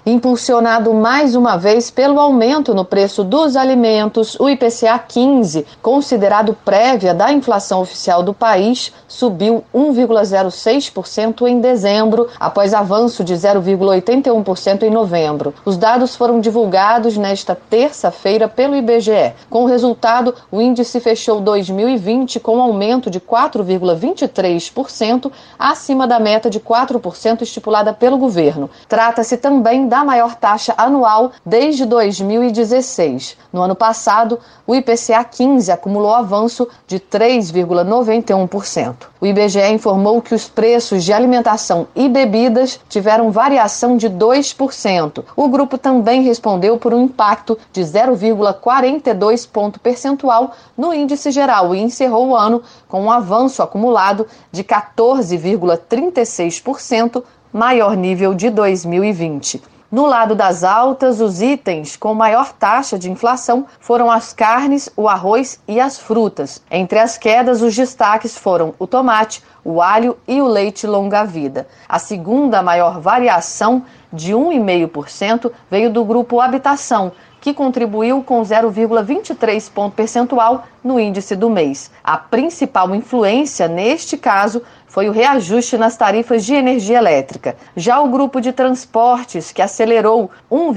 Impulsionado mais uma vez pelo aumento no preço dos alimentos, o IPCA 15, considerado prévia da inflação oficial do país, subiu 1,06% em dezembro, após avanço de 0,81% em novembro. Os dados foram divulgados nesta terça-feira pelo IBGE. Com o resultado, o índice fechou 2020 com um aumento de 4,23%, acima da meta de 4% estipulada pelo governo. Trata-se também da maior taxa anual desde 2016. No ano passado, o IPCA 15 acumulou avanço de 3,91%. O IBGE informou que os preços de alimentação e bebidas tiveram variação de 2%. O grupo também respondeu por um impacto de 0,42 ponto percentual no índice geral e encerrou o ano com um avanço acumulado de 14,36%, maior nível de 2020. No lado das altas, os itens com maior taxa de inflação foram as carnes, o arroz e as frutas. Entre as quedas, os destaques foram o tomate, o alho e o leite longa-vida. A segunda maior variação, de 1,5%, veio do grupo habitação, que contribuiu com 0,23 ponto percentual no índice do mês. A principal influência, neste caso, foi o reajuste nas tarifas de energia elétrica. Já o grupo de transportes, que acelerou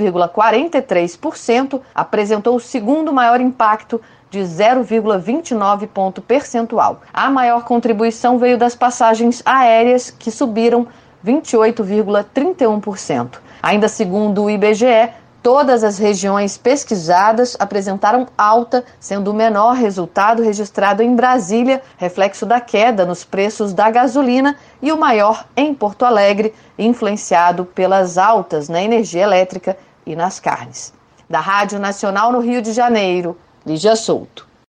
1,43%, apresentou o segundo maior impacto, de 0,29 ponto percentual. A maior contribuição veio das passagens aéreas, que subiram 28,31%. Ainda segundo o IBGE, todas as regiões pesquisadas apresentaram alta, sendo o menor resultado registrado em Brasília, reflexo da queda nos preços da gasolina, e o maior em Porto Alegre, influenciado pelas altas na energia elétrica e nas carnes. Da Rádio Nacional no Rio de Janeiro, Lígia Souto.